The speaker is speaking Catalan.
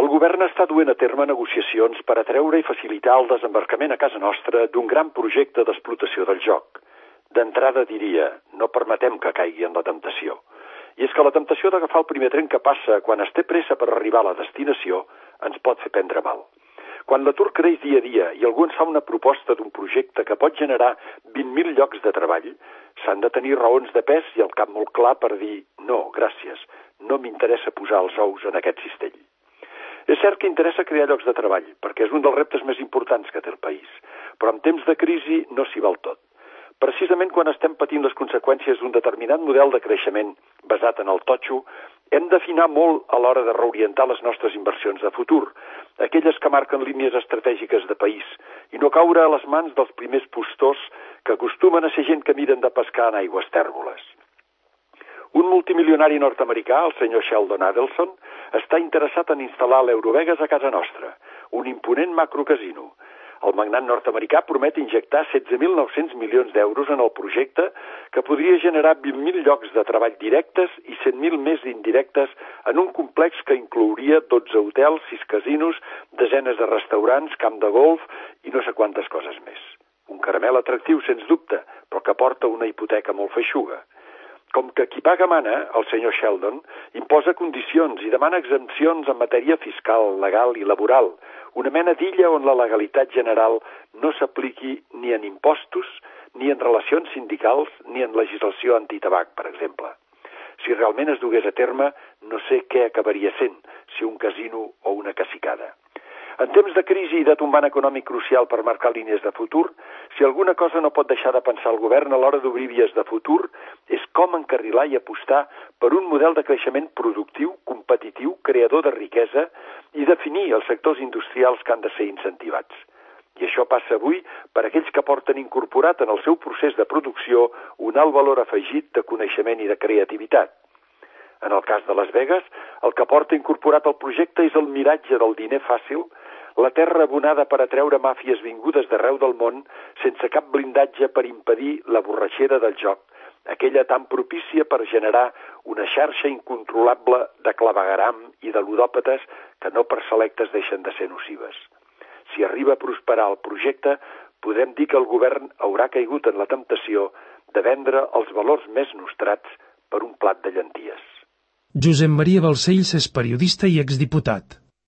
govern està duent a terme negociacions per atreure i facilitar el desembarcament a casa nostra d'un gran projecte d'explotació del joc. D'entrada diria, no permetem que caigui en la temptació. I és que la temptació d'agafar el primer tren que passa quan es té pressa per arribar a la destinació ens pot fer prendre mal. Quan l'atur creix dia a dia i algú ens fa una proposta d'un projecte que pot generar 20.000 llocs de treball, s'han de tenir raons de pes i el cap molt clar per dir no, gràcies, no m'interessa posar els ous en aquest cistell. És cert que interessa crear llocs de treball, perquè és un dels reptes més importants que té el país, però en temps de crisi no s'hi val tot. Precisament quan estem patint les conseqüències d'un determinat model de creixement basat en el totxo, hem d'afinar molt a l'hora de reorientar les nostres inversions de futur, aquelles que marquen línies estratègiques de país, i no caure a les mans dels primers postors que acostumen a ser gent que miren de pescar en aigües tèrboles. Un multimilionari nord-americà, el senyor Sheldon Adelson, està interessat en instal·lar l'Eurovegas a casa nostra, un imponent macrocasino. El magnat nord-americà promet injectar 16.900 milions d'euros en el projecte que podria generar 20.000 llocs de treball directes i 100.000 més indirectes en un complex que inclouria 12 hotels, 6 casinos, desenes de restaurants, camp de golf i no sé quantes coses més. Un caramel atractiu, sens dubte, però que porta una hipoteca molt feixuga. Com que qui paga mana, el senyor Sheldon, imposa condicions i demana exempcions en matèria fiscal, legal i laboral, una mena d'illa on la legalitat general no s'apliqui ni en impostos, ni en relacions sindicals, ni en legislació antitabac, per exemple. Si realment es dugués a terme, no sé què acabaria sent, si un casino o una cacicada. En temps de crisi i de tombant econòmic crucial per marcar línies de futur, si alguna cosa no pot deixar de pensar el govern a l'hora d'obrir vies de futur, és com encarrilar i apostar per un model de creixement productiu, competitiu, creador de riquesa i definir els sectors industrials que han de ser incentivats. I això passa avui per aquells que porten incorporat en el seu procés de producció un alt valor afegit de coneixement i de creativitat. En el cas de Las Vegas, el que porta incorporat al projecte és el miratge del diner fàcil, la terra abonada per atreure màfies vingudes d'arreu del món sense cap blindatge per impedir la borratxera del joc, aquella tan propícia per generar una xarxa incontrolable de clavegueram i de ludòpates que no per selectes deixen de ser nocives. Si arriba a prosperar el projecte, podem dir que el govern haurà caigut en la temptació de vendre els valors més nostrats per un plat de llenties. Josep Maria Balcells és periodista i exdiputat.